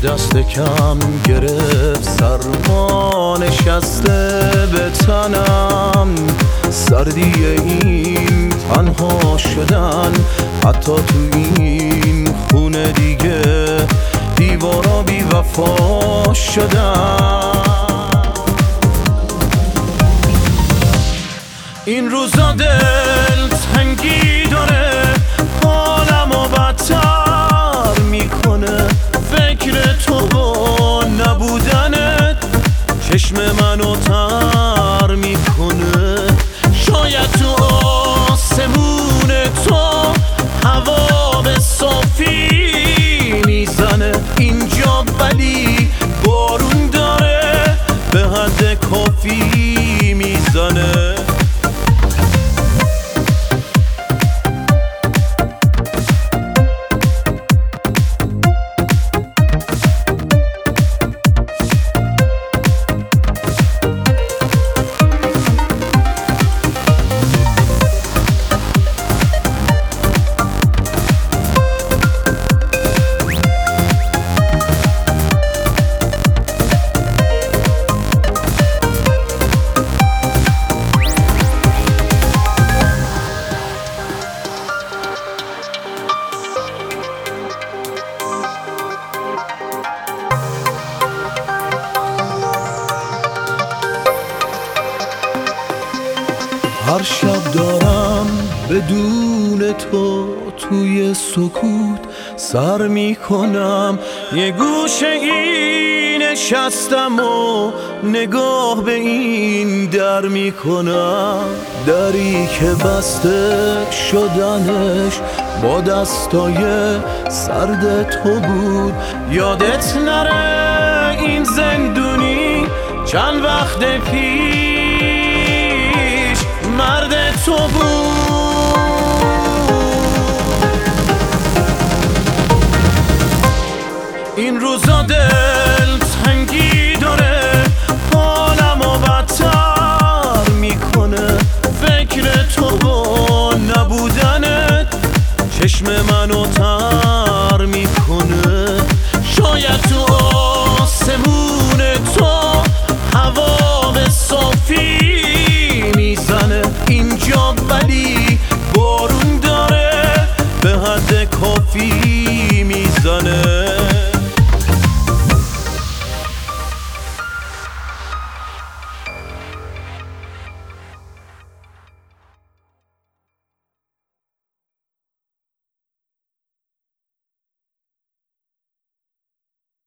دست کم گرفت سرما نشسته به تنم، سردی این تنها شدن حتی تو این خونه دیگه دیوارا بی وفا شدن. این روزا دل تنگی داره، حالمو بدتر میکنه، فکر تو و نبودنت چشم منو تر میکنه. شاید تو آسمون تو هوا به صافی میزنه اینجا، ولی بارون داره به حد کافی میزنه. هر شب دارم بدون تو توی سکوت سر میکنم، یه گوشه این نشستم و نگاه به این در میکنم. دری که بسته شدنش با دستای سرد تو بود، یادت نره این زندونی چند وقت پیش مرد تو بود. این روزا دل تنگی داره، حالمو بدتر میکنه، فکر تو و نبودنت چشم منو تر میکنه. شاید تو آسمون تو هوا به صافی میزنه اینجا، ولی